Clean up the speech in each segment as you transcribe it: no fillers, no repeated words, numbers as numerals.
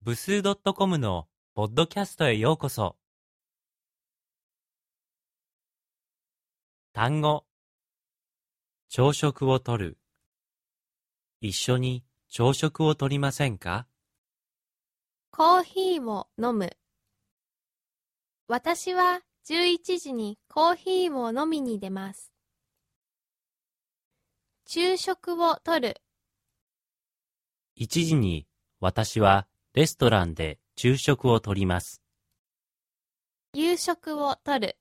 部数 .com のポッドキャストへようこそ。単語、朝食をとる。一緒に朝食をとりませんか？ コーヒーを飲む。私は11時にコーヒーを飲みに出ます。昼食をとる。 1時に私はレストランで昼食をとります。 夕食をとる。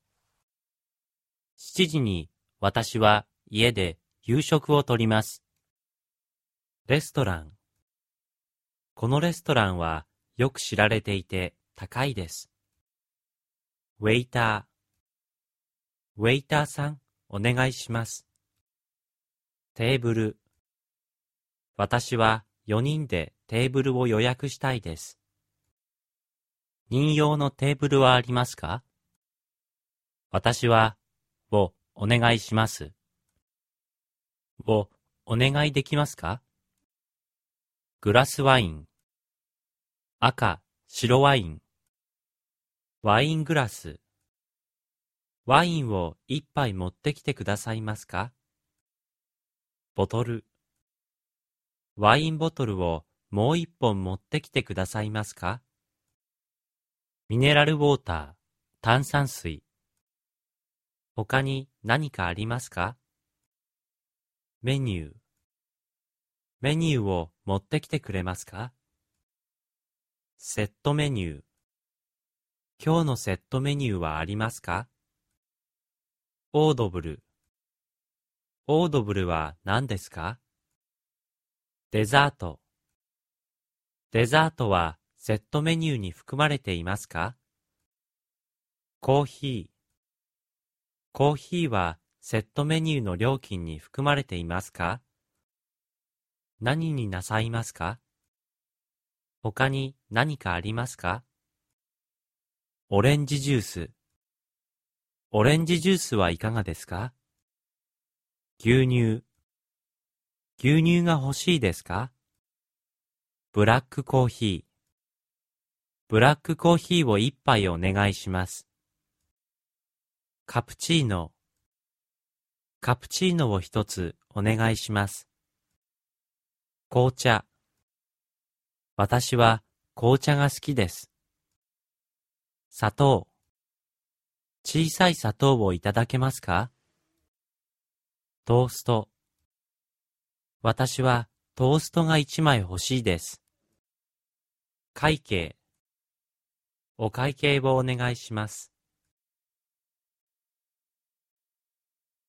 7時に私は家で夕食をとります。レストラン。このレストランはよく知られていて高いです。ウェイター。ウェイターさん、お願いします。テーブル。私は4人でテーブルを予約したいです。人用のテーブルはありますか？私は、をお願いします。をお願いできますか？グラスワイン。赤、白ワイン。ワイングラス。ワインを一杯持ってきてくださいますか？ボトル。ワインボトルをもう一本持ってきてくださいますか？ミネラルウォーター、炭酸水。他に何かありますか？メニュー。メニューを持ってきてくれますか？セットメニュー。今日のセットメニューはありますか？オードブル。オードブルは何ですか？デザート。デザートはセットメニューに含まれていますか？コーヒー。コーヒーはセットメニューの料金に含まれていますか？何になさいますか？他に何かありますか？オレンジジュース。オレンジジュースはいかがですか？牛乳。牛乳が欲しいですか？ブラックコーヒー。ブラックコーヒーを一杯お願いします。カプチーノ。カプチーノを一つお願いします。紅茶。私は紅茶が好きです。砂糖。小さい砂糖をいただけますか？トースト。私はトーストが一枚欲しいです。会計。お会計をお願いします。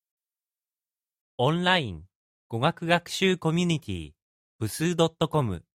オンライン語学学習コミュニティ部数 .com